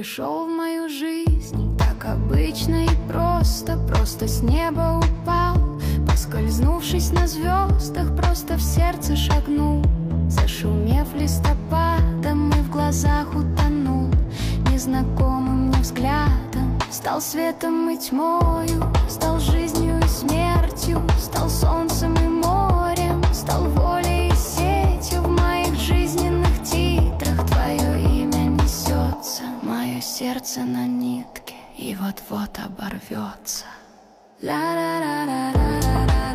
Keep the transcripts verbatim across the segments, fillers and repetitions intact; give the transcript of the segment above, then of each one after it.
пришел в мою жизнь так обычно и просто, просто с неба упал, поскользнувшись на звездах, просто в сердце шагнул. Зашумев листопадом и в глазах утонул незнакомым мне взглядом. Стал светом и тьмою, стал жизнью и смертью, стал солнцем и морем, стал волей и сетью. В моих жизненных титрах твое имя несется, мое сердце на нитке и вот-вот оборвется. Ла-ла-ла-ла-ла.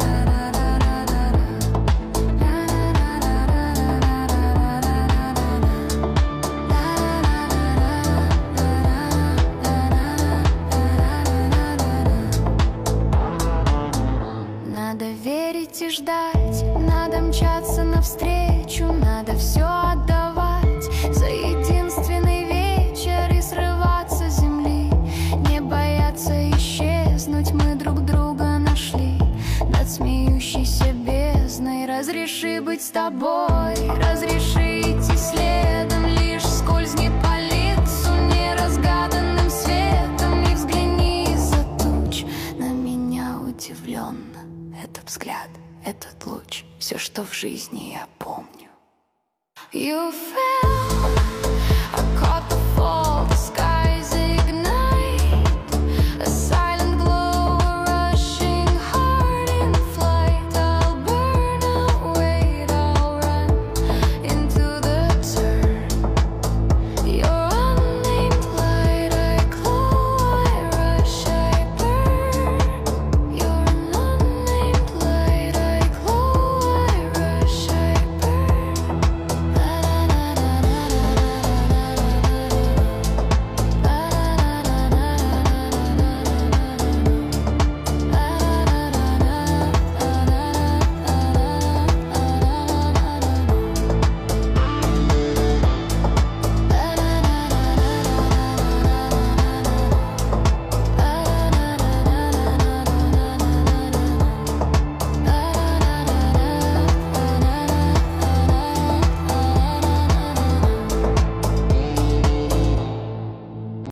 И ждать, надо мчаться навстречу, надо все отдавать за единственный вечер и срываться с земли, не бояться исчезнуть. Мы друг друга нашли над смеющейся бездной. Разреши быть с тобой, разреши идти следом, лишь скользни по лицу неразгаданным светом и взгляни из-за туч на меня удивленно. Этот взгляд, этот луч, все, что в жизни я помню. You felt